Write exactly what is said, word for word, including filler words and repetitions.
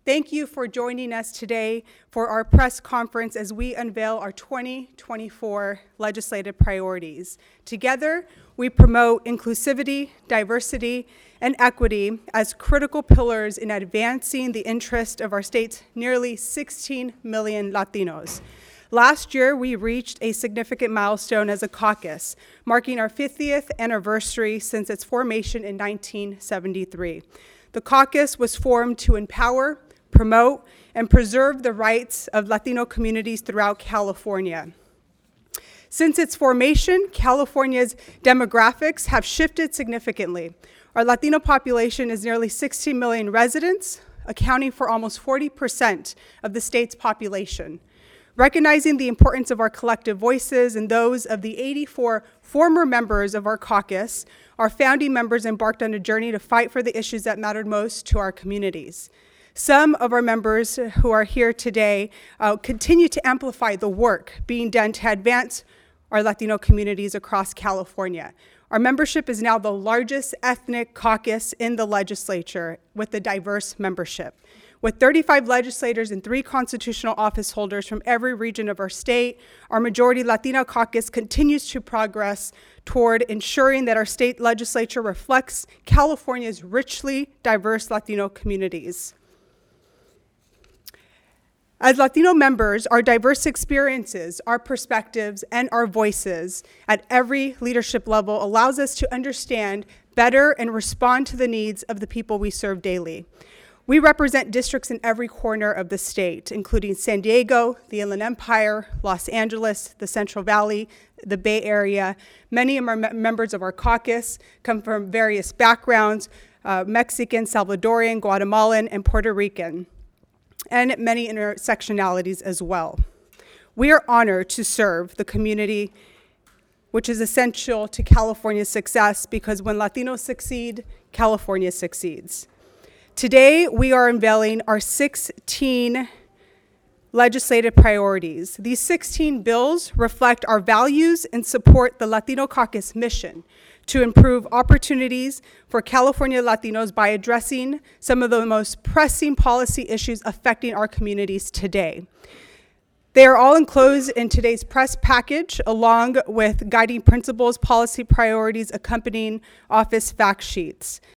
Thank you for joining us today for our press conference as we unveil our twenty twenty-four legislative priorities. Together, we promote inclusivity, diversity, and equity as critical pillars in advancing the interest of our state's nearly sixteen million Latinos. Last year, we reached a significant milestone as a caucus, marking our fiftieth anniversary since its formation in nineteen seventy-three. The caucus was formed to empower, promote, and preserve the rights of Latino communities throughout California. Since its formation, California's demographics have shifted significantly. Our Latino population is nearly sixteen million residents, accounting for almost forty percent of the state's population. Recognizing the importance of our collective voices and those of the eighty-four former members of our caucus, our founding members embarked on a journey to fight for the issues that mattered most to our communities. Some of our members who are here today uh, continue to amplify the work being done to advance our Latino communities across California. Our membership is now the largest ethnic caucus in the legislature with a diverse membership. With thirty-five legislators and three constitutional office holders from every region of our state, our majority Latino caucus continues to progress toward ensuring that our state legislature reflects California's richly diverse Latino communities. As Latino members, our diverse experiences, our perspectives, and our voices at every leadership level allows us to understand better and respond to the needs of the people we serve daily. We represent districts in every corner of the state, including San Diego, the Inland Empire, Los Angeles, the Central Valley, the Bay Area. Many of our me- members of our caucus come from various backgrounds, uh, Mexican, Salvadorian, Guatemalan, and Puerto Rican, and many intersectionalities as well. We are honored to serve the community, which is essential to California's success, because when Latinos succeed, California succeeds. Today, we are unveiling our sixteen legislative priorities. These sixteen bills reflect our values and support the Latino Caucus mission to improve opportunities for California Latinos by addressing some of the most pressing policy issues affecting our communities today. They are all enclosed in today's press package, along with guiding principles, policy priorities, accompanying office fact sheets.